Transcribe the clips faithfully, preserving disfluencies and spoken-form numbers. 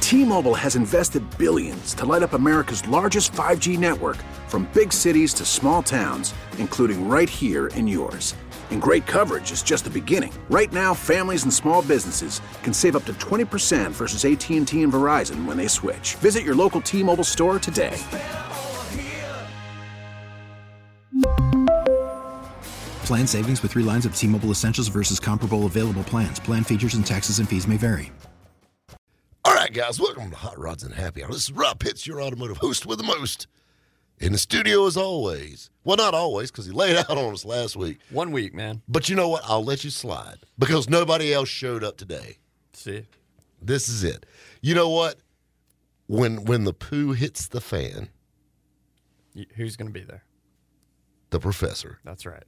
T-Mobile has invested billions to light up America's largest five G network, from big cities to small towns, including right here in yours. And great coverage is just the beginning. Right now, families and small businesses can save up to twenty percent versus A T and T and Verizon when they switch. Visit your local T-Mobile store today. Plan savings with three lines of T-Mobile Essentials versus comparable available plans. Plan features and taxes and fees may vary. All right, guys, welcome to Hot Rods and Happy Hour. This is Rob Pitts, your automotive host with the most. In the studio as always. Well, not always, because he laid out on us last week. One week, man. But you know what? I'll let you slide because nobody else showed up today. See? This is it. You know what? When when the poo hits the fan. Who's going to be there? The professor. That's right.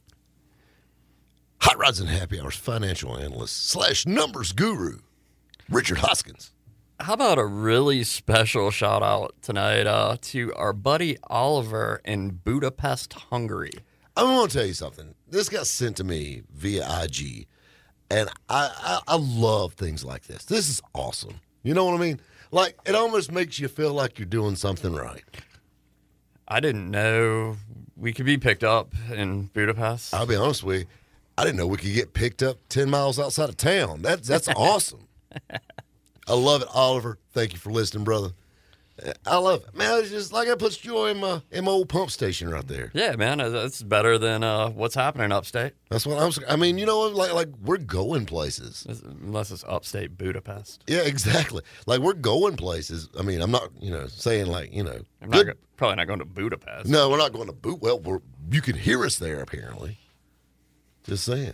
Hot Rods and Happy Hours financial analyst slash numbers guru, Richard Hoskins. How about a really special shout out tonight uh, to our buddy Oliver in Budapest, Hungary? I'm going to tell you something. This got sent to me via I G, and I, I, I love things like this. This is awesome. You know what I mean? Like, it almost makes you feel like you're doing something right. I didn't know we could be picked up in Budapest. I'll be honest with you. I didn't know we could get picked up ten miles outside of town. That's that's awesome. I love it, Oliver. Thank you for listening, brother. I love it. Man, it's just like I put joy in my, in my old pump station right there. Yeah, man, that's better than uh, what's happening upstate. That's what I'm saying. I mean, you know, like like we're going places. Unless it's upstate Budapest. Yeah, exactly. Like we're going places. I mean, I'm not, you know, saying like, you know. I'm not go- probably not going to Budapest. No, we're not going to Boot. Well, we're, you can hear us there, apparently. Just saying.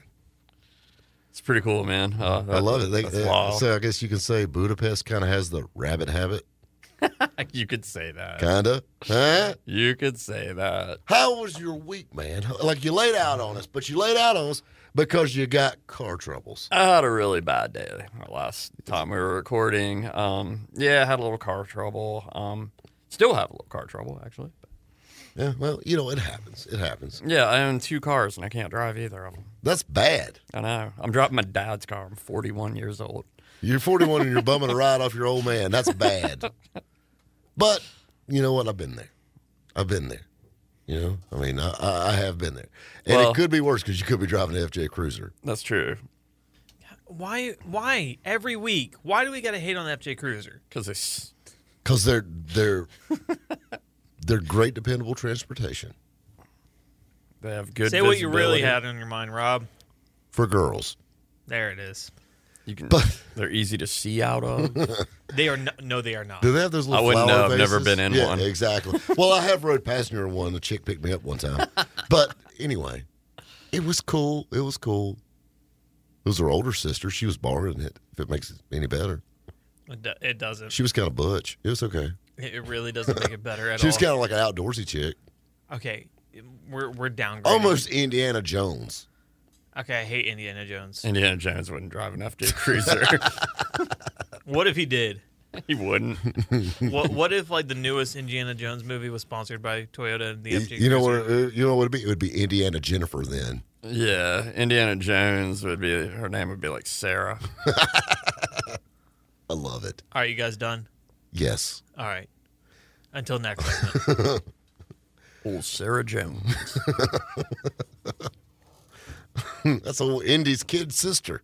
It's pretty cool, man. Uh, that, I love it. They, that's they, wild. so I guess you can say Budapest kind of has the rabbit habit. You could say that. Kind of. Huh? You could say that. How was your week, man? Like you laid out on us, but you laid out on us because you got car troubles. I had a really bad day last time we were recording. Um, yeah, I had a little car trouble. Um, still have a little car trouble, actually. Yeah, well, you know, it happens. It happens. Yeah, I own two cars, and I can't drive either of them. That's bad. I know. I'm dropping my dad's car. I'm forty-one years old. You're forty-one and you're bumming a ride off your old man. That's bad. But you know what? I've been there. I've been there. You know? I mean, I, I have been there. And well, it could be worse because you could be driving an F J Cruiser. That's true. Why? Why? Every week. Why do we got to hate on the F J Cruiser? Because they... Because they're... they're They're great, dependable transportation. They have good Say visibility. what you really had on your mind, Rob. For girls. There it is. You can. But, they're easy to see out of. They are no, no, they are not. Do they have those little I wouldn't flower know. I've vases? never been in yeah, one. Exactly. Well, I have rode passenger in one. The chick picked me up one time. But anyway, it was cool. It was cool. It was her older sister. She was borrowing it, if it makes it any better. It, do, it doesn't. She was kind of butch. It was okay. It really doesn't make it better at She all. was kind of like an outdoorsy chick. Okay, we're we're downgrading. Almost Indiana Jones. Okay, I hate Indiana Jones. Indiana Jones wouldn't drive an F J Cruiser. What if he did? He wouldn't. What What if like the newest Indiana Jones movie was sponsored by Toyota and the F J You know what? Cruiser? It, you know what it'd be? It would be Indiana Jennifer then. Yeah, Indiana Jones would be. Her name would be like Sarah. I love it. All right, you guys done? Yes. All right. Until next segment. Old Sarah Jones. That's old Indy's kid sister.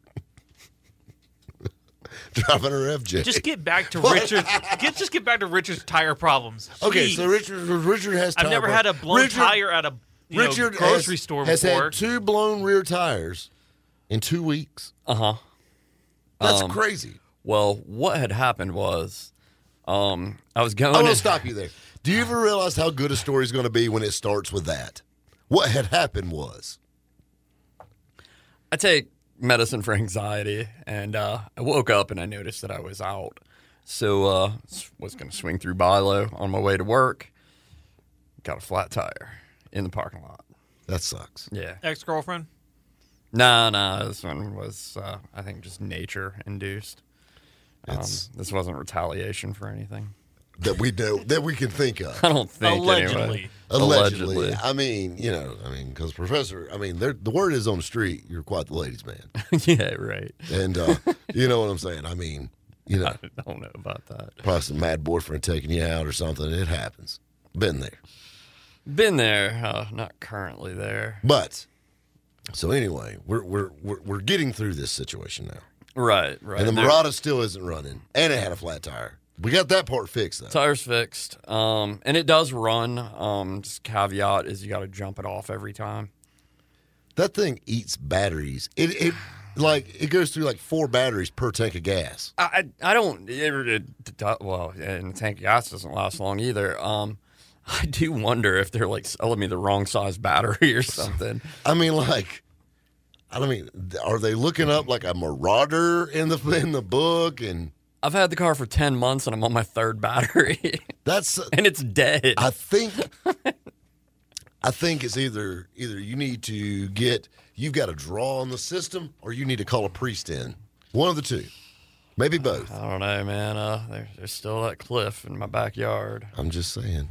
Driving her F J. Just get back to Richard. Get just get back to Richard's tire problems. Okay, Jeez. so Richard Richard has tire I've never problems. had a blown Richard, tire at a you Richard know, grocery has, store has before. had two blown rear tires in two weeks. Uh huh. That's Um, crazy. Well, what had happened was, um, I was going. I'm going to to stop you there. Do you ever realize how good a story is going to be when it starts with that? What had happened was, I take medicine for anxiety, and uh, I woke up and I noticed that I was out. So uh, was going to swing through Bilo on my way to work. Got a flat tire in the parking lot. that sucks. Yeah. Ex-girlfriend? No, no, this one was, uh, I think, just nature-induced. Um, It's- this wasn't retaliation for anything. That we know, that we can think of. I don't think, Allegedly. anyway. Allegedly. Allegedly. I mean, you know, I mean, because Professor, I mean, the word is on the street, you're quite the ladies' man. Yeah, right. And uh, you know what I'm saying? I mean, You know, I don't know about that. probably some mad boyfriend taking you out or something. It happens. Been there. Been there, uh, not currently there. But so anyway, we're we're we're, we're getting through this situation now. Right, right. And the There- Murata still isn't running, and it had a flat tire. We got that part fixed though. Tire's fixed, um, and it does run. Um, just caveat is you got to jump it off every time. That thing eats batteries. It it like it goes through like four batteries per tank of gas. I I I don't. It, it, it- well, and the tank of gas doesn't last long either. Um, I do wonder if they're like selling me the wrong size battery or something. I mean, like, I don't mean, are they looking up like a marauder in the in the book? And I've had the car for ten months and I'm on my third battery, that's and it's dead. I think I think it's either either you need to get you've got a draw on the system, or you need to call a priest in. One of the two, maybe both. I don't know, man. Uh, there, there's still that cliff in my backyard. I'm just saying.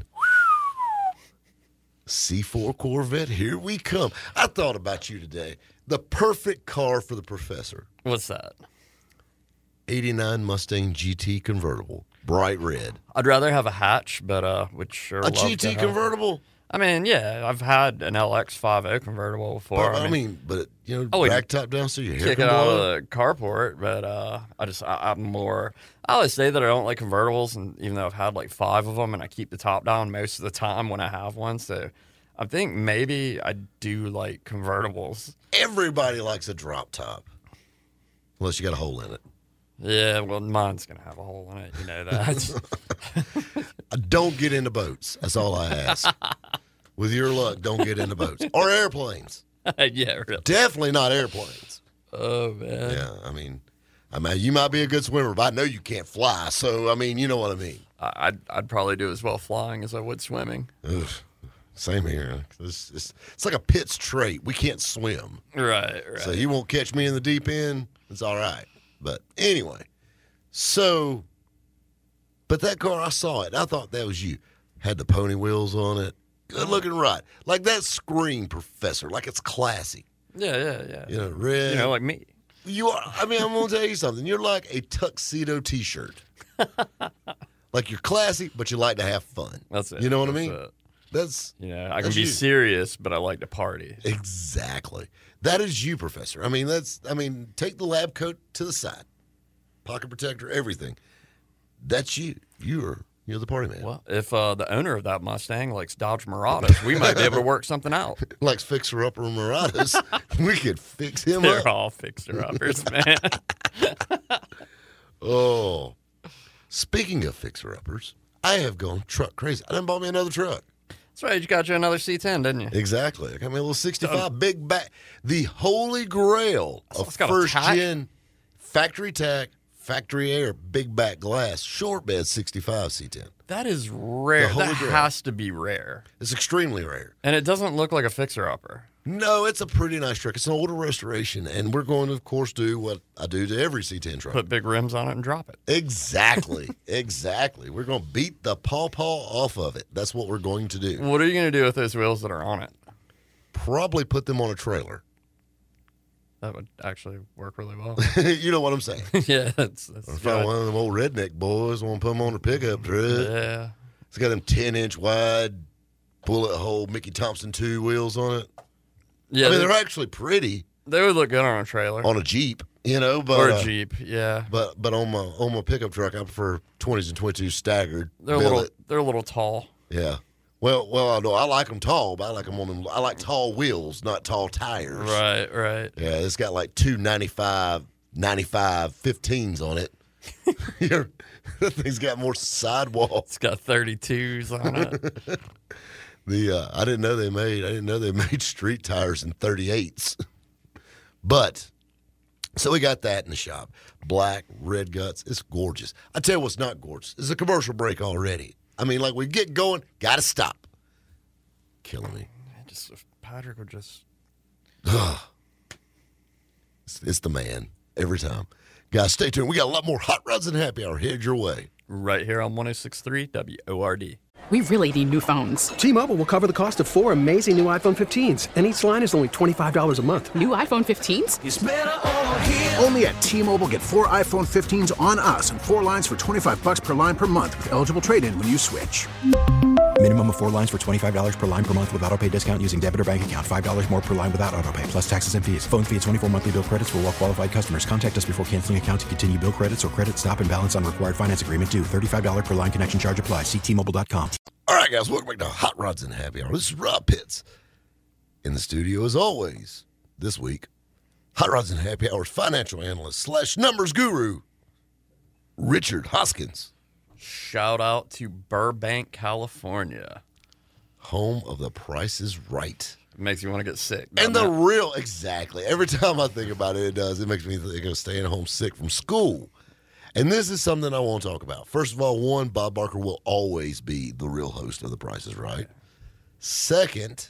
C four Corvette, here we come. I thought about you today. The perfect car for the professor. What's that? eighty-nine Mustang G T convertible, bright red. I'd rather have a hatch, but uh, would sure A love G T to have- convertible? I mean, yeah, I've had an L X fifty convertible before. But, I mean, but, you know, Oh, wait. rack top down so your hair kick can it out blow. of the carport, but uh, I just I, I'm more. I always say that I don't like convertibles, and even though I've had like five of them, and I keep the top down most of the time when I have one, so I think maybe I do like convertibles. Everybody likes a drop top. Unless you got a hole in it. Yeah, well, mine's gonna have a hole in it, you know that. I don't get into boats. That's all I ask. With your luck, don't get into boats. Or airplanes. Yeah, really. Definitely not airplanes. Oh man. Yeah, I mean, I mean, you might be a good swimmer, but I know you can't fly. So, I mean, you know what I mean. I- I'd I'd probably do as well flying as I would swimming. Ugh, same here. It's, it's, it's like a Pitt's trait. We can't swim. Right, right. So you won't catch me in the deep end. It's all right. But anyway, so, but that car, I saw it. I thought that was you. Had the pony wheels on it. Good looking ride. Like that screen, Professor. Like it's classy. yeah, yeah, yeah. You know, red. You know, like me. You are, I mean, I'm going to tell you something. You're like a tuxedo t shirt. Like you're classy, but you like to have fun. That's it. You know what That's I mean? it. That's You know, I can That's be you. serious, but I like to party. exactly. That is you, Professor. I mean, that's, I mean, take the lab coat to the side, pocket protector, everything. That's you. You're, you're the party man. Well, if uh, the owner of that Mustang likes Dodge Muratas, we might be able to work something out. Likes fixer upper Muratas. We could fix him They're up. all fixer-uppers, man. Oh, speaking of fixer uppers, I have gone truck crazy. I done bought me another truck. That's right, you got you another C ten, didn't you? Exactly. I got me a little sixty-five big back. The holy grail of It's got a first tack? gen factory tack, factory air, big back glass, short bed sixty-five C ten. That is rare. The Holy That Grail. has to be rare. It's extremely rare. And it doesn't look like a fixer-upper. No, it's a pretty nice truck. It's an older restoration, and we're going to, of course, do what I do to every C ten truck. Put big rims on it and drop it. Exactly. Exactly. We're going to beat the paw-paw off of it. That's what we're going to do. What are you going to do with those wheels that are on it? Probably put them on a trailer. That would actually work really well. You know what I'm saying? yeah, that's, that's If I one of them old redneck boys want to put them on a pickup truck. yeah. It's got them ten-inch wide bullet hole Mickey Thompson two wheels on it. Yeah, I mean, they, they're actually pretty they would look good on a trailer. on a Jeep, you know, but or a uh, Jeep, yeah. but but on my on my pickup truck, I prefer twenties and twenty-twos staggered. They're a billet. little they're a little tall. Yeah. Well, well, I know I like them tall, but I like them on them. I like tall wheels, not tall tires. Right, right. Yeah, it's got like two ninety-five, ninety-five, fifteens on it. You're- that thing's got more sidewall. It's got thirty-twos on it. The uh, I didn't know they made. I didn't know they made street tires in thirty-eights. But so we got that in the shop. Black, red guts. It's gorgeous. I tell you what's not gorgeous. It's a commercial break already. I mean, like we get going, gotta stop. Killing me. Just if Patrick would just It's, it's the man every time. Guys, stay tuned. We got a lot more Hot Rods and Happy Hour headed your way. right here on one oh six point three W O R D. We really need new phones. T-Mobile will cover the cost of four amazing new iPhone fifteens, and each line is only twenty-five dollars a month. New iPhone fifteens? It's better over here. Only at T-Mobile, get four iPhone fifteens on us and four lines for twenty-five bucks per line per month with eligible trade-in when you switch. Minimum of four lines for twenty-five dollars per line per month with autopay discount using debit or bank account. five dollars more per line without autopay, plus taxes and fees. Phone fee at twenty-four monthly bill credits for well-qualified customers. Contact us before canceling account to continue bill credits or credit stop and balance on required finance agreement due. thirty-five dollars per line connection charge applies. See T Mobile dot com. All right, guys, welcome back to Hot Rods and Happy Hour. This is Rob Pitts in the studio as always. This week, Hot Rods and Happy Hour's financial analyst slash numbers guru, Richard Hoskins. Shout out to Burbank, California. Home of The Price is Right. It makes you want to get sick. And the that? real, exactly. Every time I think about it, it does. It makes me think of staying home sick from school. And this is something I want to talk about. First of all, one, Bob Barker will always be the real host of The Price is Right. Second,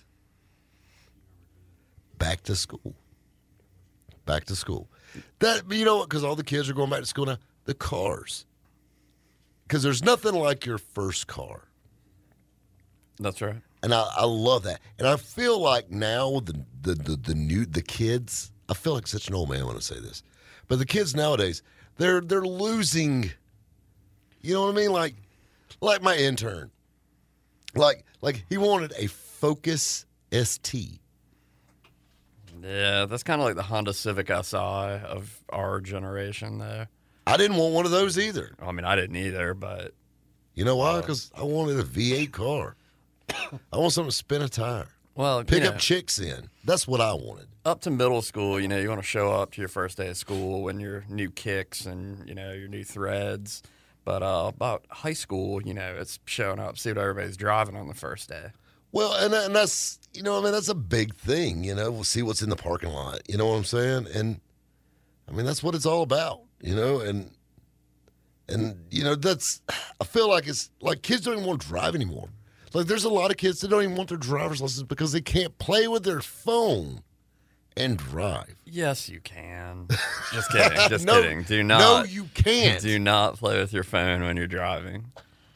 back to school. Back to school. That, you know what, because all the kids are going back to school now, the cars. Because there's nothing like your first car. That's right. And I, I love that. And I feel like now the, the the the new the kids, I feel like such an old man when I say this. But the kids nowadays, they're they're losing, you know what I mean? Like like my intern. Like like he wanted a Focus S T. Yeah, that's kind of like the Honda Civic S I of our generation, though. I didn't want one of those either. I mean, I didn't either, but... You know why? Because I wanted a V eight car. I want something to spin a tire. Well, Pick you up know, chicks in. That's what I wanted. up to middle school, you know, you want to show up to your first day of school in your new kicks and, you know, your new threads. But uh, about high school, you know, it's showing up, see what everybody's driving on the first day. Well, and, and that's, you know, I mean, that's a big thing, you know, we'll see what's in the parking lot. You know what I'm saying? And, I mean, that's what it's all about, you know, and, and you know, that's, I feel like it's, like kids don't even want to drive anymore. Like, there's a lot of kids that don't even want their driver's license because they can't play with their phone and drive. Yes, you can. Just kidding. Just no, kidding. Do not. No, you can't. Do not play with your phone when you're driving.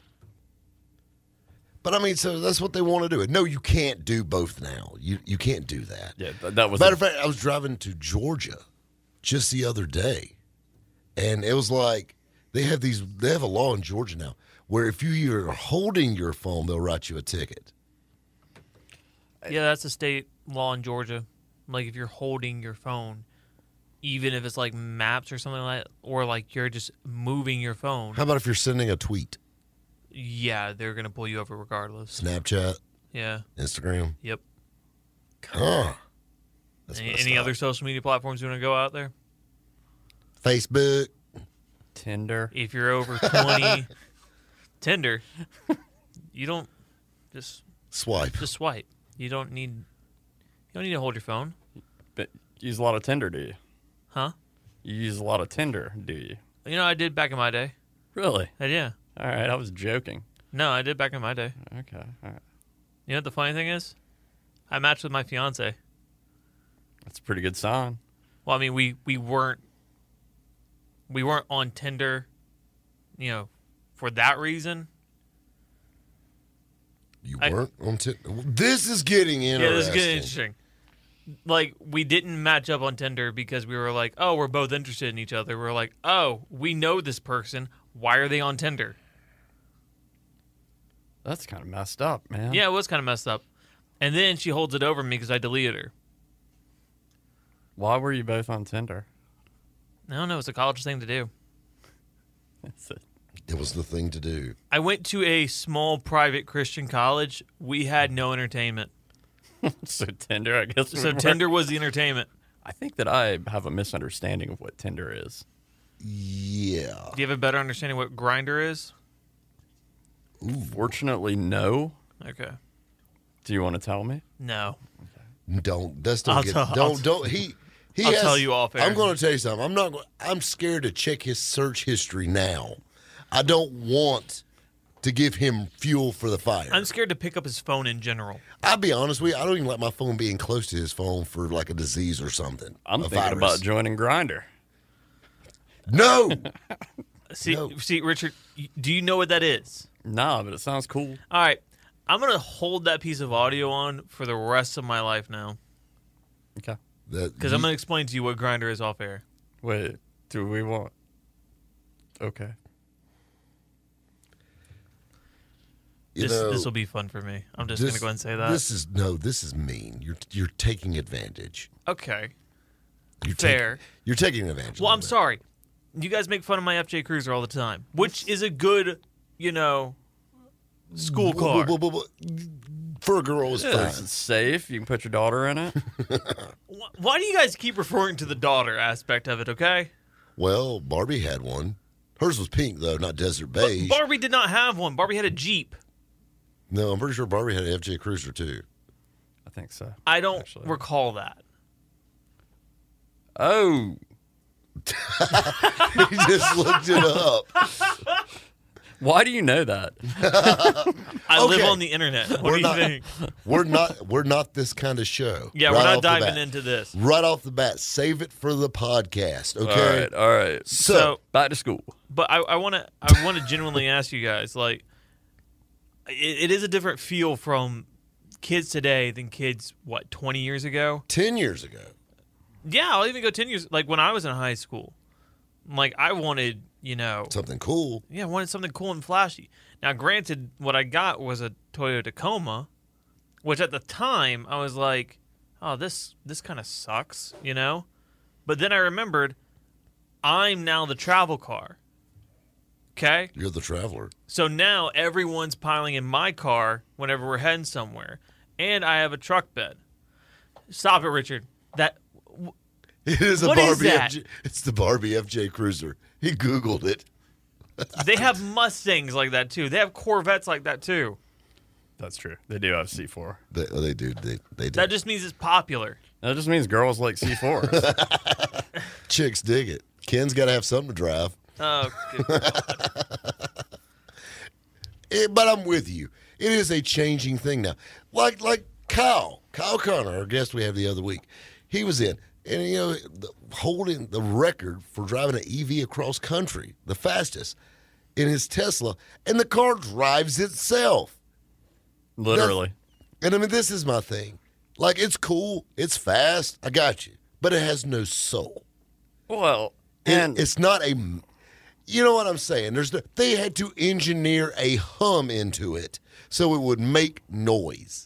But I mean, so that's what they want to do. No, you can't do both now. You you can't do that. Yeah, th- that was. Matter a- of fact, I was driving to Georgia just the other day, and it was like they have these. They have a law in Georgia now where if you are holding your phone, they'll write you a ticket. Yeah, that's a state law in Georgia. Like if you're holding your phone, even if it's like maps or something like that, or like you're just moving your phone. How about if you're sending a tweet? Yeah, they're going to pull you over regardless. Snapchat, Yeah. Instagram. Yep. Huh. That's Any, messed any up. other social media platforms you want to go out there? Facebook. Tinder. If you're over twenty, Tinder, you don't just Swipe. just swipe. You don't need you don't need to hold your phone, But you use a lot of Tinder, do you? huh? You use a lot of Tinder, do you? You know, I did back in my day. Really? I, yeah. All right, I was joking. No, I did back in my day. Okay. All right. You know what the funny thing is? I matched with my fiance. That's a pretty good sign. Well, I mean, we, we weren't we weren't on Tinder, you know, for that reason. You I- weren't on Tinder. This is getting interesting. Yeah, this is getting interesting. Like, we didn't match up on Tinder because we were like, oh, we're both interested in each other. We we're like, oh, we know this person. Why are they on Tinder? That's kind of messed up, man. Yeah, it was kind of messed up. And then she holds it over me because I deleted her. Why were you both on Tinder? I don't know. It's a college thing to do. That's it. It was the thing to do. I went to a small private Christian college. We had no entertainment. So Tinder, I guess. So would work. Tinder was the entertainment. I think that I have a misunderstanding of what Tinder is. Yeah. Do you have a better understanding what Grindr is? Fortunately, no. Okay. Do you want to tell me? No. Don't. That's don't I'll get. tell- I'll don't. t- don't. He. He I'll has, tell you off air. I'm going to tell you something. I'm not. go- I'm scared to check his search history now. I don't want to give him fuel for the fire. I'm scared to pick up his phone in general. I'll be honest with you. I don't even let my phone be in close to his phone for like a disease or something. I'm a thinking virus. about joining Grindr. No. See, No. see, Richard, y- do you know what that is? Nah, but it sounds cool. All right. I'm going to hold that piece of audio on for the rest of my life now. Okay. Because I'm going to explain to you what Grindr is off air. Wait, do we want? Okay. You This know, this will be fun for me. I'm just going to go ahead and say that. This is no, this is mean. You're you're taking advantage. Okay. You're Fair. Take, you're taking advantage. Well, of I'm that. sorry. You guys make fun of my F J Cruiser all the time, which is a good, you know, school car. Well, well, well, well, for a girl, it's Yeah, fine. it's safe. You can put your daughter in it. Wh- Why do you guys keep referring to the daughter aspect of it, okay? Well, Barbie had one. Hers was pink though, not desert beige. Barbie did not have one. Barbie had a Jeep. No, I'm pretty sure Barbie had an F J Cruiser too. I think so. I don't Actually. recall that. Oh, He just looked it up. why do you know that? I live Okay. on the internet. What We're do you not- think? We're not. We're not this kind of show. Yeah, Right we're not off the diving bat. into this. Right off the bat, save it for the podcast. All Okay. right, all right. So, So, Back to school. but I, I want to, I want to genuinely ask you guys, like, it, it is a different feel from kids today than kids what twenty years ago. ten years ago, Yeah, I'll even go ten years. Like when I was in high school, like I wanted, you know, something cool. yeah, I wanted something cool and flashy. Now, granted, what I got was a Toyota Tacoma, which at the time I was like, oh, this this kind of sucks, you know. But then I remembered, I'm now the travel car. Okay. You're the traveler. So now everyone's piling in my car whenever we're heading somewhere, and I have a truck bed. Stop it, Richard. That It is a What is Barbie. that? F J, it's the Barbie F J Cruiser. He Googled it. they have Mustangs like that too. They have Corvettes like that too. That's true. They do have C four. They, oh, they do. They, they do. That just means it's popular. That just means girls like C fours. Chicks dig it. Ken's got to have something to drive. Oh, good. Eh, but I'm with you. It is a changing thing now. Like like Kyle, Kyle Connor, our guest we had the other week. He was in, and you know, the, holding the record for driving an E V across country, the fastest, in his Tesla, and the car drives itself. Literally. And I mean, this is my thing. Like, it's cool, it's fast, I got you, but it has no soul. Well, It- and it's not a, you know what I'm saying? There's no, they had to engineer a hum into it so it would make noise.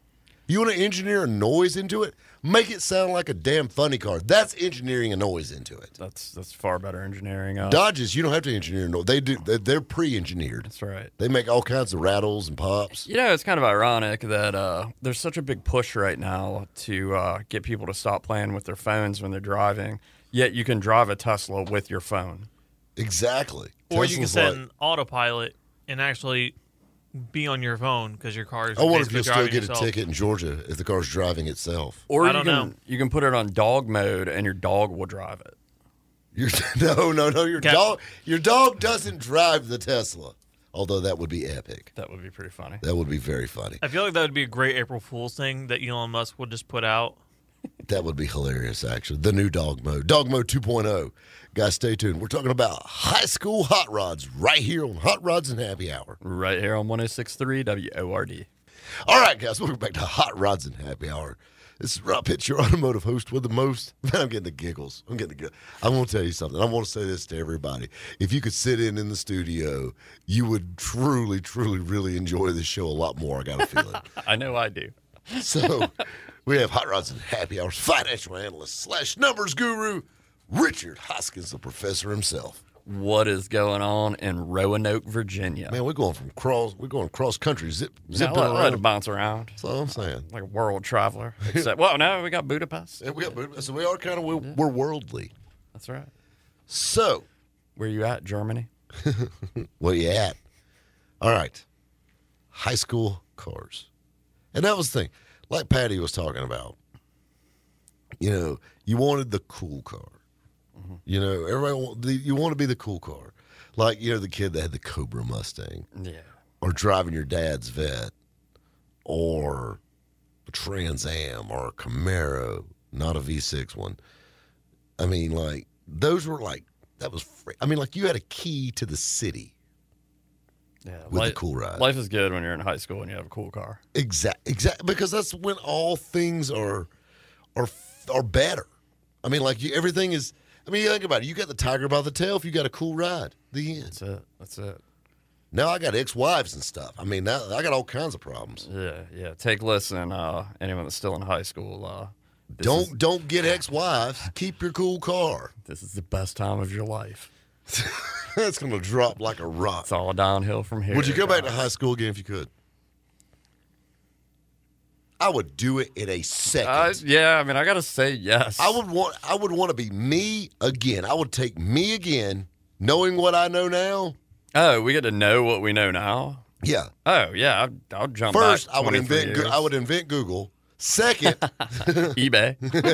You want to engineer a noise into it? Make it sound like a damn funny car. That's engineering a noise into it. that's that's far better engineering. Uh, Dodges, you don't have to engineer a noise. They do. They're, they're pre-engineered. that's right. They make all kinds of rattles and pops. You know, it's kind of ironic that uh, there's such a big push right now to uh, get people to stop playing with their phones when they're driving, yet you can drive a Tesla with your phone. Exactly. Or you can Tesla's set like, an autopilot and actually be on your phone because your car is I wonder if basically you'll still driving get itself. a ticket in Georgia if the car's driving itself. Or I you don't can know. you can put it on dog mode and your dog will drive it. You're, no, no, no. Your Cap- dog, your dog doesn't drive the Tesla. Although that would be epic. That would be pretty funny. That would be very funny. I feel like that would be a great April Fool's thing that Elon Musk would just put out. That would be hilarious, actually. The new dog mode. Dog mode two point oh. Guys, stay tuned. We're talking about high school hot rods right here on Hot Rods and Happy Hour. Right here on one oh six point three W O R D. All right, guys, welcome back to Hot Rods and Happy Hour. This is Rob Pitts, your automotive host with the most. Man, I'm getting the giggles. I'm getting the giggles. I want to tell you something. I want to say this to everybody. If you could sit in in the studio, you would truly, truly, really enjoy this show a lot more. I got a feeling. I know I do. So we have Hot Rods and Happy Hours financial analyst slash numbers guru, Richard Hoskins, the professor himself. What is going on in Roanoke, Virginia? Man, we're going from cross, we're going cross country, zip, Yeah, zipping I like, I like to around. bounce around That's all I'm saying. like a world traveler. Except, well, now we got Budapest. And we got, so we are kind of we're, we're worldly. That's right. So Where you at, Germany? where you at? All right, high school cars, and that was the thing. Like Patty was talking about, you know, you wanted the cool car. You know, everybody want, the, you want to be the cool car, like you know the kid that had the Cobra Mustang, Yeah. or driving your dad's Vet, or a Trans Am, or a Camaro, not a V six one. I mean, like those were like that was. Free. I mean, like you had a key to the city. Yeah, with li- a cool ride. Life is good when you're in high school and you have a cool car. Exact, exact, because that's when all things are are are better. I mean, like you, everything is. I mean, you think about it. You got the tiger by the tail if you got a cool ride. The end. That's it. That's it. Now I got ex-wives and stuff. I mean, now I got all kinds of problems. Yeah, yeah. Take listen, uh, anyone that's still in high school. Uh, this Don't is, don't get ex-wives. Keep your cool car. This is the best time of your life. That's gonna drop like a rock. It's all downhill from here. Would you go back to guys. high school again if you could? I would do it in a second. Uh, yeah, I mean, I gotta say yes. I would want. I would want to be me again. I would take me again, knowing what I know now. Oh, we get to know what we know now. Yeah. Oh, yeah. I'll, I'll jump First, back I would twenty-three invent. Go- years. I would invent Google. Second, eBay.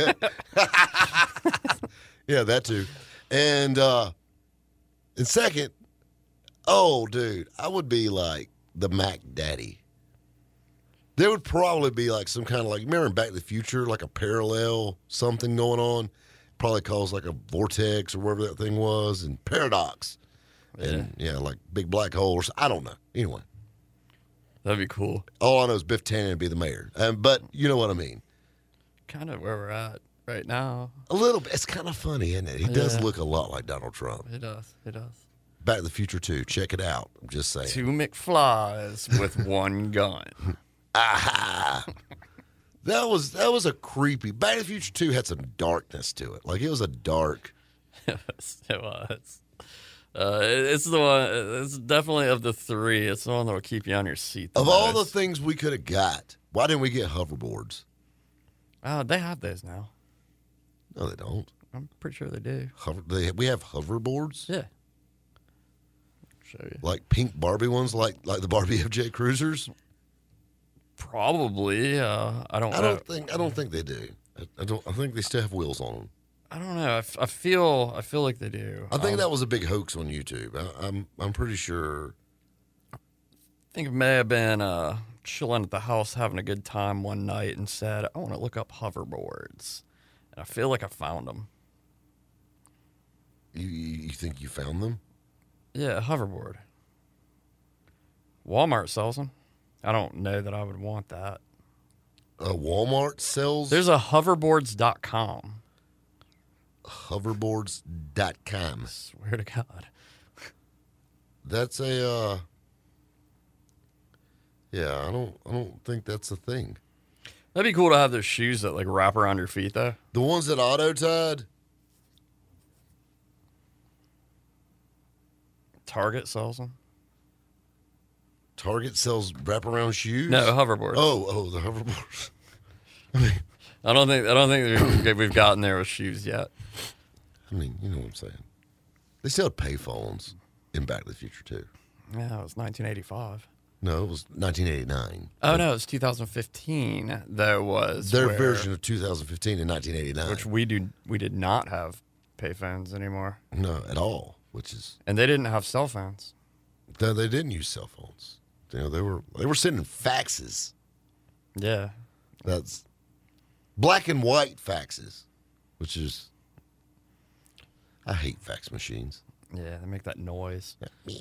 yeah, that too. And uh, and second, oh, dude, I would be like the Mac Daddy. There would probably be like some kind of like, remember in Back to the Future, like a parallel something going on. Probably caused like a vortex or whatever that thing was, and paradox. And yeah, like big black holes. I don't know. Anyway, That'd be cool. all I know is Biff Tannen would be the mayor. Um, but you know what I mean. Kind of where we're at right now. A little bit. It's kind of funny, isn't it? He does Yeah. look a lot like Donald Trump. It does. It does. Back to the Future two. Check it out. I'm just saying. Two McFlies with one gun. Aha! That was that was a creepy. Back to the Future two had some darkness to it. Like it was a dark. It was. It was. Uh, it- it's the one. It's definitely of the three. It's the one that will keep you on your seat. The Of all the most. things we could have got, why didn't we get hoverboards? Oh, they have those now. No, they don't. I'm pretty sure they do. Hover, they, we have hoverboards, Yeah. Show you. like pink Barbie ones, like like the Barbie F J Cruisers. Probably. Uh, I don't. I know. don't think I don't think they do. I, I don't. I think they still have wheels on them. I don't know. I, f- I feel. I feel like they do. I think Um, that was a big hoax on YouTube. I, I'm I'm pretty sure. I think it may have been uh, chilling at the house having a good time one night and said, I want to look up hoverboards. And I feel like I found them. You you you think you found them? Yeah, hoverboard. Walmart sells them. I don't know that I would want that. Uh, Walmart sells There's a hoverboards dot com. hoverboards dot com. Swear to God. That's a uh yeah, I don't I don't think that's a thing. That'd be cool to have those shoes that like wrap around your feet though. The ones that Auto Tied, Target sells them. Target sells wraparound shoes. No, hoverboards. Oh, oh, the hoverboards. I don't think I don't think we've- we've gotten there with shoes yet. I mean, you know what I'm saying. They still had payphones in Back to the Future too. Yeah, it was nineteen eighty-five. No, it was nineteen eighty-nine. Oh no, it's two thousand fifteen. There was Their where- version of two thousand fifteen in nineteen eighty-nine. which we do we did not have payphones anymore, no, at all. Which is and they didn't have cell phones. they, they didn't use cell phones. You know, they were they were sending faxes. Yeah, That's black and white faxes, which is I hate fax machines. yeah, they make that noise.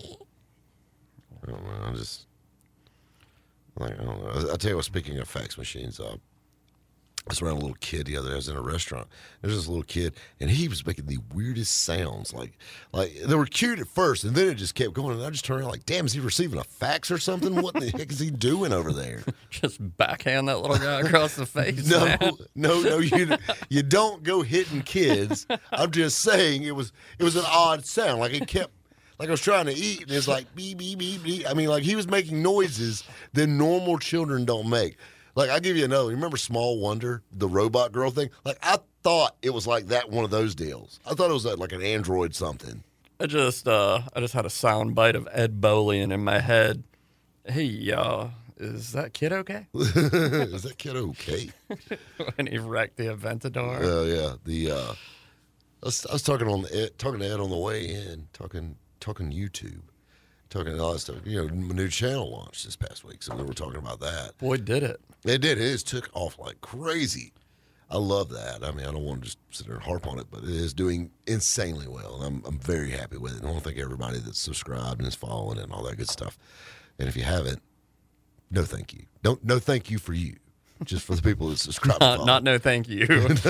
I don't know. I just like I don't know. I- I'll tell you what. Speaking of fax machines, uh, I was around a little kid the other day. I was in a restaurant. There's this little kid, and he was making the weirdest sounds. Like, like they were cute at first, and then it just kept going. And I just turned around like, "Damn, is he receiving a fax or something? What the heck is he doing over there?" Just backhand that little guy across the face. No, man. no, no. You you don't go hitting kids. I'm just saying it was it was an odd sound. Like it kept. Like I was trying to eat, and it's like beep, beep, beep, beep. I mean, like he was making noises that normal children don't make. Like I'll give you another. Remember Small Wonder, the robot girl thing? Like I thought it was like that one of those deals. I thought it was like, like an android something. I just uh, I just had a sound bite of Ed Bolian in my head. Hey, uh, is that kid okay? Is that kid okay? When he wrecked the Aventador. Oh yeah. The uh, I was, I was talking on the Ed, talking to Ed on the way in, talking talking YouTube, talking all that stuff. You know, my new channel launched this past week, so we were talking about that. Boy, did it. It did. It just took off like crazy. I love that. I mean, I don't want to just sit there and harp on it, but it is doing insanely well, and I'm I'm very happy with it. And I want to thank everybody that's subscribed and is following it and all that good stuff. And if you haven't, no thank you. Don't no thank you for you, just for the people that subscribe. Not, and follow. not no thank you.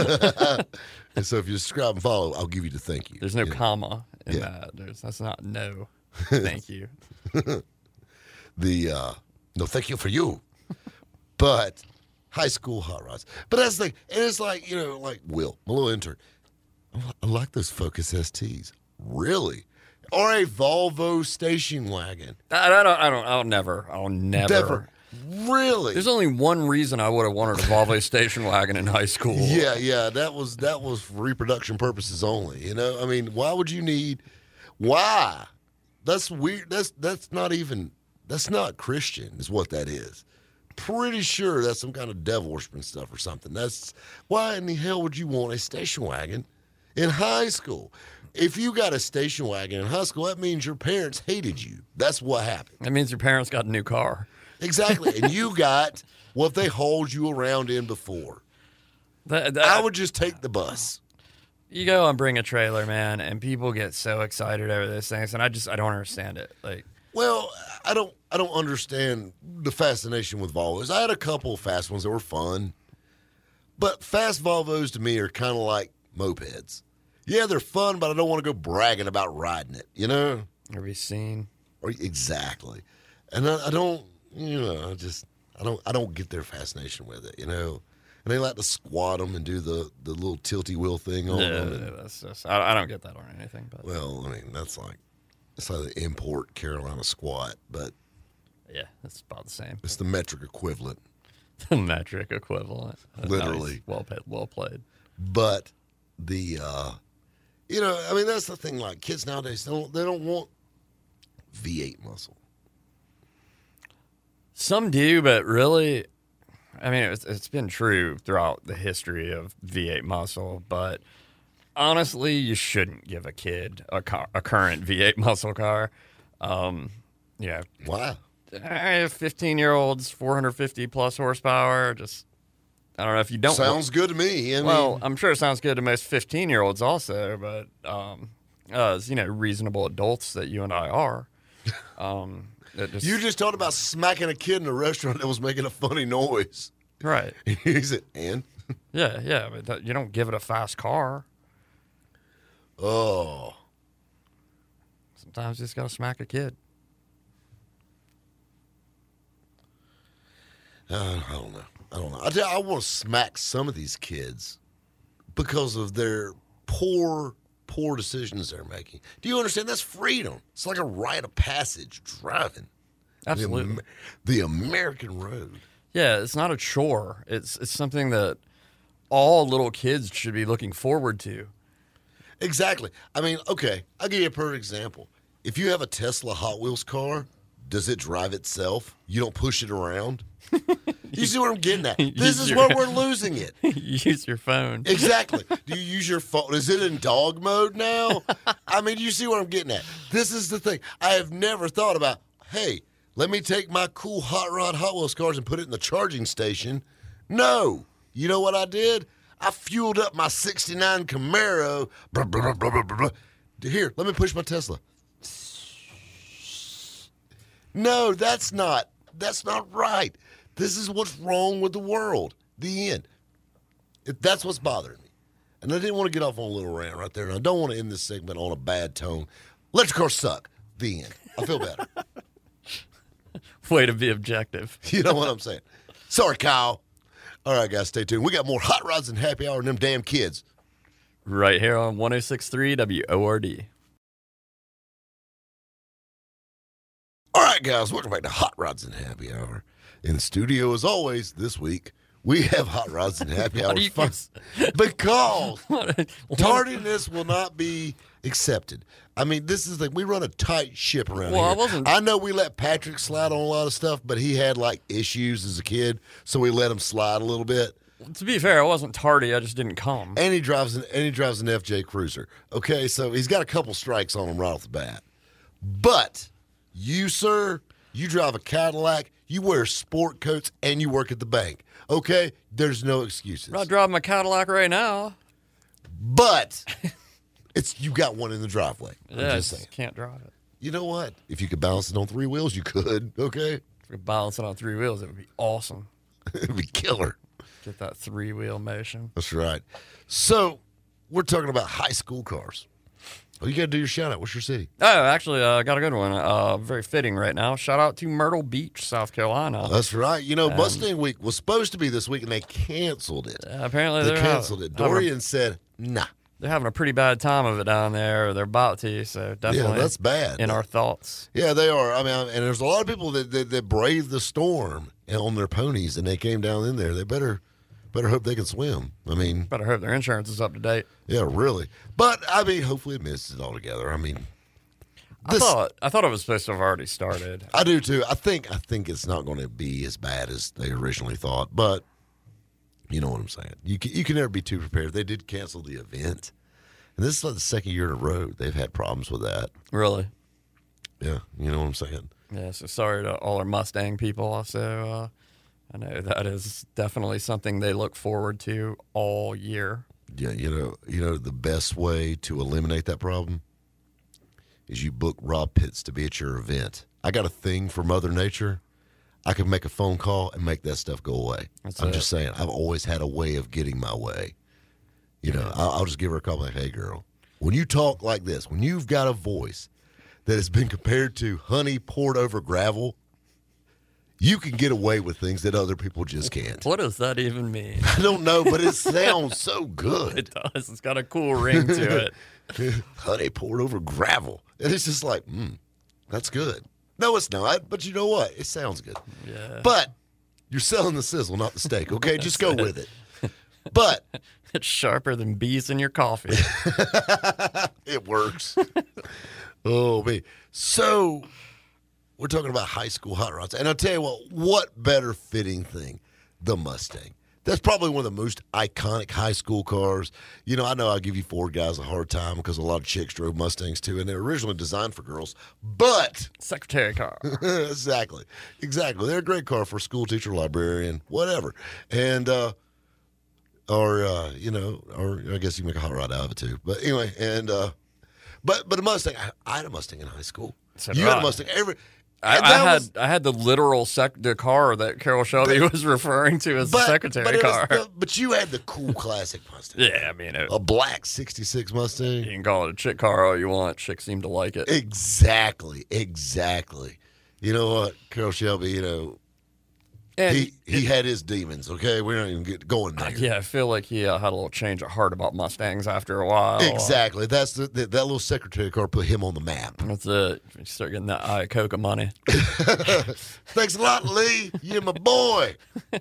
And so if you subscribe and follow, I'll give you the thank you. There's no you know? comma in Yeah. that. There's that's not no thank you. The uh, no thank you for you, but high school hot rods. But that's the thing, and it's like, you know, like Will, my little intern. I like those Focus S Ts. Really? Or a Volvo station wagon. I, I don't. I don't. I'll never. I'll never. Never. Really? There's only one reason I would have wanted a Volvo station wagon in high school. Yeah, yeah. That was that was for reproduction purposes only. You know, I mean, why would you need? Why? That's weird. That's that's not even. That's not Christian. Is what that is. Pretty sure that's some kind of devil worshiping stuff or something. That's why in the hell would you want a station wagon in high school? If you got a station wagon in high school, that means your parents hated you. That's what happened. That means your parents got a new car. Exactly. And you got what they hauled you around in before. That, that, I would just take the bus. You go and bring a trailer, man, and people get so excited over those things, and I just I don't understand it. Like, Well, I don't I don't understand the fascination with Volvos. I had a couple of fast ones that were fun. But fast Volvos to me are kind of like mopeds. Yeah, they're fun, but I don't want to go bragging about riding it, you know? are we seen? Or exactly. And I, I don't, you know, I just I don't I don't get their fascination with it, you know? And they like to squat them and do the, the little tilty wheel thing on Yeah, them. And, that's just, I, I don't get that on anything. But well, I mean, that's like it's like the import Carolina squat, but yeah, it's about the same. it's the metric equivalent. The metric equivalent. Uh, Literally. nice. Well played. Well played. But the, uh, you know, I mean, that's the thing. Like kids nowadays, they don't, they don't want V eight muscle. Some do, but really, I mean, it's, it's been true throughout the history of V eight muscle. But honestly, you shouldn't give a kid a, car, a current V eight muscle car. Um, you know, Why? fifteen-year-olds, four hundred fifty plus horsepower. Just, I don't know if you don't. Sounds good to me. I Well, mean, I'm sure it sounds good to most fifteen-year-olds also, but um, as you know, reasonable adults that you and I are, um, it just, you just talked about smacking a kid in a restaurant that was making a funny noise. right? He said, and? Yeah, yeah, but that, you don't give it a fast car. Oh. Sometimes you just gotta smack a kid. Uh, I don't know. I don't know. I, tell you, I want to smack some of these kids because of their poor, poor decisions they're making. Do you understand? That's freedom. It's like a rite of passage driving. Absolutely. The, Am- the American road. Yeah, it's not a chore. It's it's something that all little kids should be looking forward to. Exactly. I mean, okay, I'll give you a perfect example. If you have a Tesla Hot Wheels car, does it drive itself? You don't push it around? You see what I'm getting at? This Use is your- where we're losing it. Use your phone. Exactly. Do you use your phone? Is it in dog mode now? I mean, you see what I'm getting at? This is the thing. I have never thought about, hey, let me take my cool hot rod Hot Wheels cars and put it in the charging station. No. You know what I did? I fueled up my sixty-nine Camaro. Blah, blah, blah, blah, blah, blah. Here, let me push my Tesla. No, that's not. That's not right. This is what's wrong with the world. The end. If that's what's bothering me. And I didn't want to get off on a little rant right there. And I don't want to end this segment on a bad tone. Electric cars suck. The end. I feel better. Way to be objective. You know what I'm saying? Sorry, Kyle. All right, guys, stay tuned. We got more Hot Rods and Happy Hour and them damn kids. Right here on one oh six point three W O R D. All right, guys, welcome back to Hot Rods and Happy Hour. In the studio, as always, this week, we have Hot Rods and Happy Why Hour do you fun keep- because What a- what- tardiness will not be accepted. I mean, this is like we run a tight ship around Well, here. I wasn't- I know we let Patrick slide on a lot of stuff, but he had like issues as a kid, so we let him slide a little bit. To be fair, I wasn't tardy. I just didn't come. And he drives an and he drives an F J Cruiser. Okay, so he's got a couple strikes on him right off the bat. But you, sir, you drive a Cadillac. You You wear sport coats and you work at the bank. Okay? There's no excuses. I'm not driving my Cadillac right now. But it's you got one in the driveway. I'm Yeah, I just just saying. can't drive it. You know what? If you could balance it on three wheels, you could. Okay? If we could balance it on three wheels, it would be awesome. It'd be killer. Get that three-wheel motion. That's right. So we're talking about high school cars. Oh, you got to do your shout out. What's your city? Oh, actually, I uh, got a good one. Uh, very fitting right now. Shout out to Myrtle Beach, South Carolina. That's right. You know, Mustang Week was supposed to be this week, and they canceled it. Uh, apparently, They they're canceled ha- it. having a- Dorian said, nah. They're having a pretty bad time of it down there. Or they're about to, so definitely. that's bad. In our thoughts. Yeah, they are. I mean, and there's a lot of people that, that, that braved the storm on their ponies, and they came down in there. They better better hope they can swim. I mean, Better hope their insurance is up to date. yeah, really. But, I mean, hopefully it misses it altogether. I mean, I thought I thought it was supposed to have already started. I do too. I think I think it's not going to be as bad as they originally thought, but you know what I'm saying. You can, you can never be too prepared. They did cancel the event, and this is like the second year in a row they've had problems with that. Really? Yeah, you know what I'm saying. Yeah. So sorry to all our Mustang people. So uh, I know that is definitely something they look forward to all year. Yeah, you know, you know the best way to eliminate that problem is you book Rob Pitts to be at your event. I got a thing for Mother Nature. I can make a phone call and make that stuff go away. That's I'm it. just saying, I've always had a way of getting my way. You know, I'll, I'll just give her a call like, hey, girl, when you talk like this, when you've got a voice that has been compared to honey poured over gravel, you can get away with things that other people just can't. What does that even mean? I don't know, but it sounds so good. It does. It's got a cool ring to it. Honey poured over gravel. And it's just like, mm, that's good. No, it's not. But you know what? It sounds good. Yeah. But you're selling the sizzle, not the steak, okay? Just go with it. But It's sharper than bees in your coffee. it works. Oh, me. So we're talking about high school hot rods. And I'll tell you what, what better fitting thing? The Mustang. That's probably one of the most iconic high school cars. You know, I know I give you Ford guys a hard time because a lot of chicks drove Mustangs too, and they were originally designed for girls. But Secretary car. exactly, exactly, they're a great car for a school teacher, librarian, whatever, and uh, or uh, you know, or I guess you can make a hot rod out of it too. But anyway, and uh, but but a Mustang. I, I had a Mustang in high school. So you did had I. a Mustang. Every I, and I that had was- I had the literal sec- the car that Carol Shelby was referring to as the secretary but it was car. the- but you had the cool classic Mustang. Yeah, I mean, it, A black sixty-six Mustang. you can call it a chick car all you want. Chicks seem to like it. Exactly, exactly. You know what, Carol Shelby, you know, And he, he had his demons, okay? We're not even get going there. yeah, I feel like he uh, had a little change of heart about Mustangs after a while. Exactly. That's the, the that little secretary car put him on the map. That's it. You start getting that Iacocca money. Thanks a lot, Lee. You're my boy.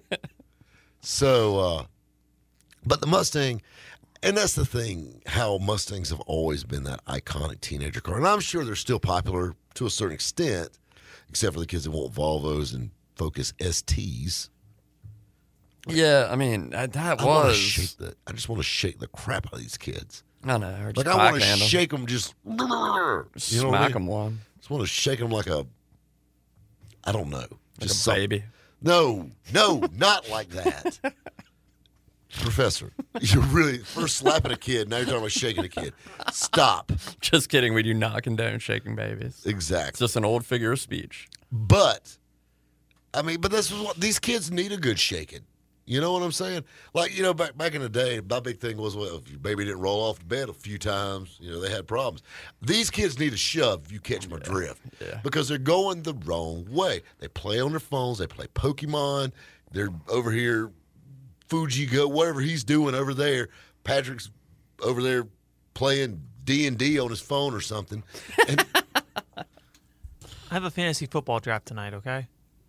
So, uh, but the Mustang, and that's the thing, how Mustangs have always been that iconic teenager car. And I'm sure they're still popular to a certain extent, except for the kids that want Volvos and Focus S Ts. Yeah, I mean, that, that I want to was. shake the. I just want to shake the crap out of these kids. I know. Or Like just I want to backhand 'em. shake them, just you know Smack what I mean? them one. Just want to shake them like a. I don't know, Like just a some- baby. No, no, not like that, Professor. You're really first slapping a kid. Now you're talking about shaking a kid. Stop. Just kidding. We do not condone shaking babies. It's Exactly. just an old figure of speech. But I mean, but this is what these kids need a good shaking. You know what I'm saying? Like, you know, back back in the day, my big thing was, well, if your baby didn't roll off the bed a few times, you know, they had problems. These kids need a shove, if you catch my drift. yeah. Because they're going the wrong way. They play on their phones. They play Pokemon. They're over here, Fuji Go, whatever he's doing over there. Patrick's over there playing D and D on his phone or something. And I have a fantasy football draft tonight, okay?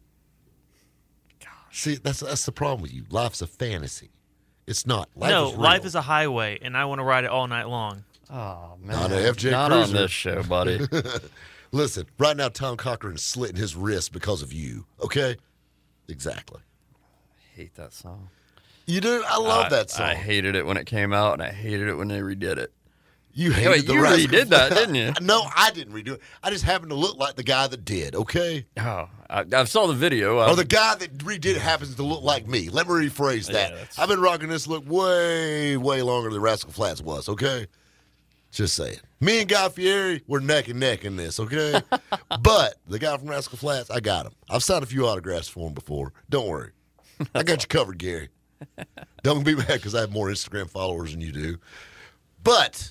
see, that's that's the problem with you. Life's a fantasy. It's not. Life no, is real. life is a highway, and I want to ride it all night long. Oh, man. Not a F J Not on Cruiser. this show, buddy. Listen, right now Tom Cochran's slitting his wrist because of you. Okay? Exactly. hate that song. You do? I love I, that song. I hated it when it came out, and I hated it when they redid it. You hated Wait, the you Rascal redid that, Flatts. didn't you? No, I didn't redo it. I just happened to look like the guy that did, okay? Oh, I, I saw the video. Or I, the guy that redid it happens to look like me. Let me rephrase that. Yeah, that's- I've been rocking this look way, way longer than Rascal Flatts was, okay? Just saying. Me and Guy Fieri, we're neck and neck in this, okay? But the guy from Rascal Flatts, I got him. I've signed a few autographs for him before. Don't worry. I got you covered, Gary. Don't be mad because I have more Instagram followers than you do. But,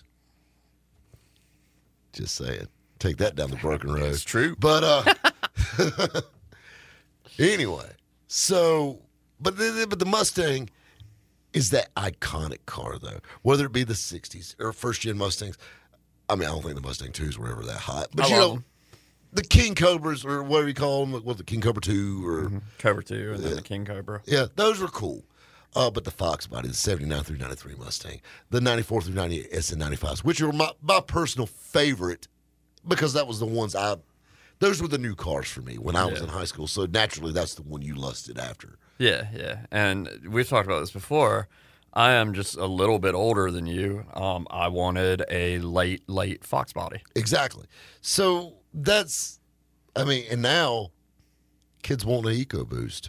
just saying. Take that down the broken road. It's true. But, uh, anyway, so, but the, but the Mustang is that iconic car, though. Whether it be the sixties or first-gen Mustangs. I mean, I don't think the Mustang twos were ever that hot. But, I you love know, them. the King Cobras, or whatever you call them, what, the King Cobra two, or, Mm-hmm. Cobra two and then the King Cobra. yeah, those were cool. Uh, but the Fox body, the seventy-nine through ninety-three Mustang, the ninety-four through ninety-eight S N ninety-fives, which are my, my personal favorite because that was the ones I, those were the new cars for me when I was Yeah. in high school. So naturally, that's the one you lusted after. Yeah, yeah. And we've talked about this before. I am just a little bit older than you. Um, I wanted a late, late Fox body. Exactly. So that's, I mean, and now kids want an EcoBoost.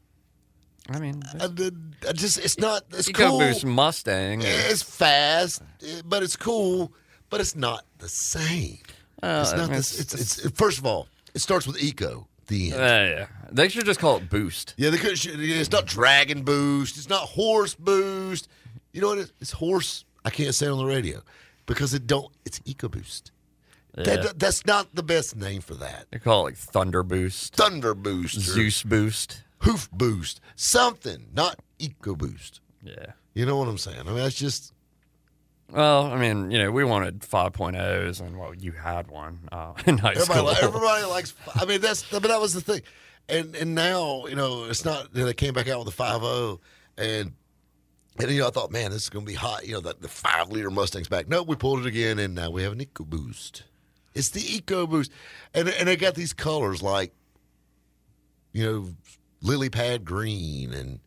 I mean, I, I just, it's not, it's cool. EcoBoost Mustang. It's fast, but it's cool, but it's not the same. Uh, it's not I mean, this. It's, it's, first of all, it starts with eco. The end. Yeah, yeah. They should just call it Boost. Yeah, they could. It's not Dragon Boost. It's not Horse Boost. You know what? It is? It's Horse. I can't say it on the radio because it don't. It's EcoBoost. Yeah. That, that's not the best name for that. They call it like Thunder Boost, Thunder Boost, or Zeus Boost. Hoof Boost, something. Not EcoBoost. Yeah. You know what I'm saying? I mean, that's just. Well, I mean, you know, we wanted five point ohs, and well, you had one uh, in high Everybody, school. li- everybody likes. I mean, that's. But that was the thing, and and now you know it's not. They came back out with the five oh, and and you know I thought, man, this is going to be hot. You know, the, the five liter Mustang's back. No, we pulled it again, and now we have an EcoBoost. It's the EcoBoost, and and they got these colors like, you know, lily pad green, and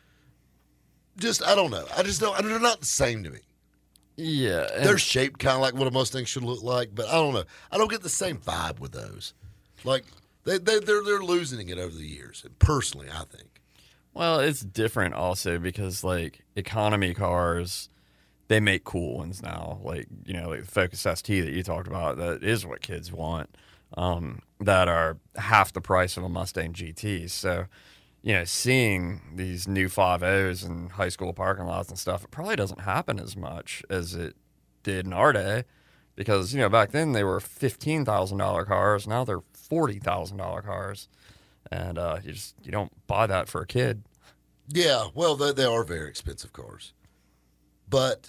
just I don't know. I just don't. They're not the same to me. Yeah. and- They're shaped kind of like what a Mustang should look like, but I don't know. I don't get the same vibe with those. Like they they they're they're losing it over the years. Personally, I think. Well, it's different also because like economy cars, they make cool ones now. Like you know, like the Focus S T that you talked about, that is what kids want. Um, that are half the price of a Mustang G T. So, you know, seeing these new five ohs in high school parking lots and stuff, it probably doesn't happen as much as it did in our day, because you know back then they were fifteen thousand dollar cars. Now they're forty thousand dollar cars. And uh, you just you don't buy that for a kid. Yeah, well, they, they are very expensive cars, but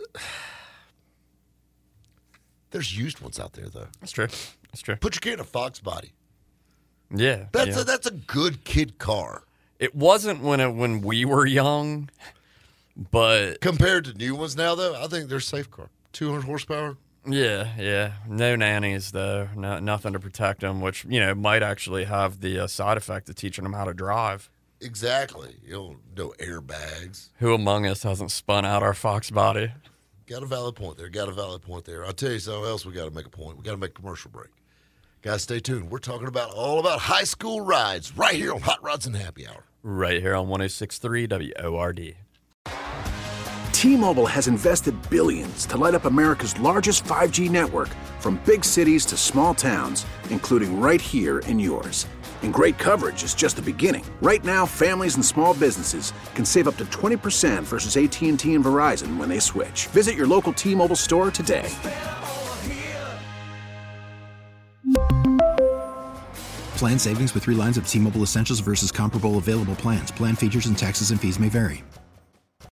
there's used ones out there though. That's true. That's true. Put your kid in a Fox body. Yeah, That's yeah. a, that's a good kid car It wasn't when it, when we were young, but compared to new ones now. Though I think they're a safe car. two hundred horsepower. yeah, yeah. No nannies though. No, nothing to protect them, which you know might actually have the uh, side effect of teaching them how to drive. Exactly. You know, no airbags. Who among us hasn't spun out our Fox body? Got a valid point there. Got a valid point there. I'll tell you something else. We got to make a point. We got to make a commercial break. Guys, stay tuned. We're talking about all about high school rides right here on Hot Rods and Happy Hour. Right here on one oh six point three W O R D. T-Mobile has invested billions to light up America's largest five G network, from big cities to small towns, including right here in yours. And great coverage is just the beginning. Right now, families and small businesses can save up to twenty percent versus A T and T and Verizon when they switch. Visit your local T-Mobile store today. Plan savings with three lines of T-Mobile Essentials versus comparable available plans. Plan features and taxes and fees may vary.